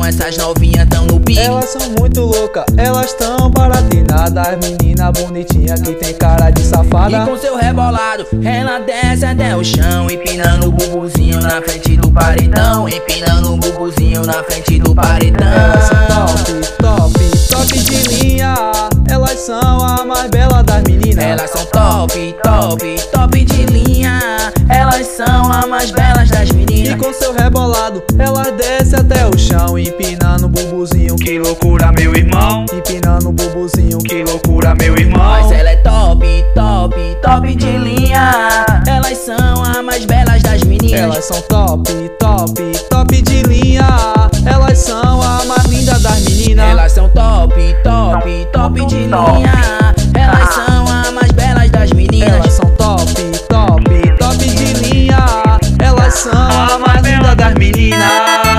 essas novinhas tão no pique. Elas são muito loucas, elas tão baratinadas. Menina bonitinha que tem cara de safada. E com seu rebolado, ela desce até o chão, empinando o bubuzinho na frente do paredão. Empinando o bubuzinho na frente do paredão. Elas são top de linha. Elas são a mais bela das meninas. Elas são top de linha. Elas são as mais belas das meninas. E com seu rebolado, elas desce até o chão, empinando o bubuzinho, que loucura, meu irmão. Empinando o bubuzinho, que loucura, meu irmão. Mas ela é top de linha. Elas são as mais belas das meninas. Elas são top de linha. Elas são a mais linda das meninas. Elas são top de linha. Elas são as mais belas das meninas. Elas são top de linha. Elas são a mais linda das meninas.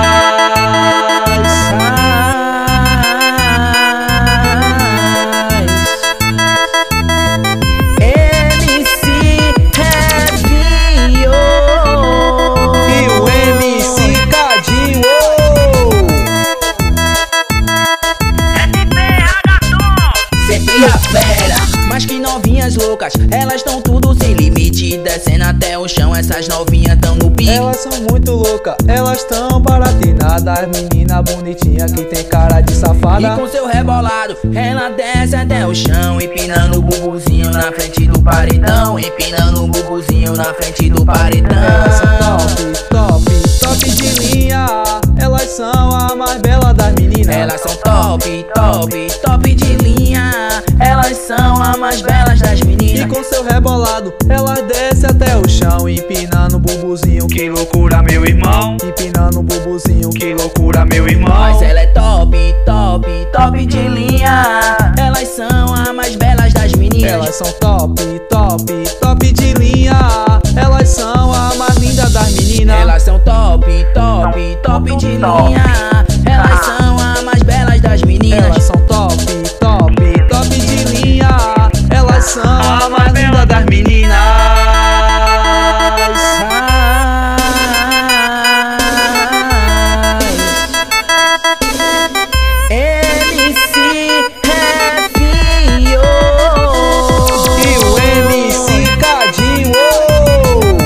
Mas que novinhas loucas, elas tão tudo sem limite, descendo até o chão, essas novinhas tão no pique. Elas são muito loucas, elas tão baratinadas. Menina bonitinha que tem cara de safada. E com seu rebolado, ela desce até o chão, empinando o bubuzinho na frente do paredão. Empinando o bubuzinho na frente do paredão. Elas são top de linha. Elas são a mais bela das meninas. Elas são top de linha. Elas são as mais belas das meninas. E com seu rebolado, elas desce até o chão, empinando o bubuzinho, que loucura, meu irmão. Empinando o bubuzinho, que loucura, meu irmão. Mas ela é top de linha. Elas são as mais belas das meninas. Elas são top de linha. Elas são a mais linda das meninas. Elas são top de linha. Elas são as mais belas das meninas. Elas são top de linha. Elas são a mais linda das meninas.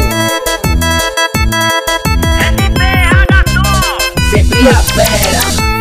Sempre a fera.